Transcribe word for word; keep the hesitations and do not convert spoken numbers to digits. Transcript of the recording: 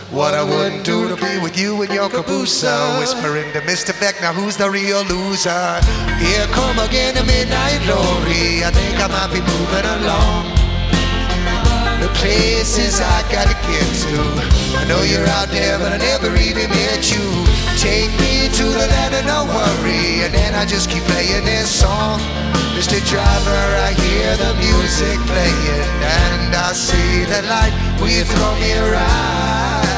what I wouldn't do to be with you in your caboose. Whispering to Mister Beck, now who's the real loser? Here come again the midnight glory. I think I might be moving along. The places I gotta get to. I know you're out there, but I never even met you. Take me to the land of no worry, and then I just keep playing this song. Mister Driver, I hear the music playing, and I see the light. Will you throw me a ride?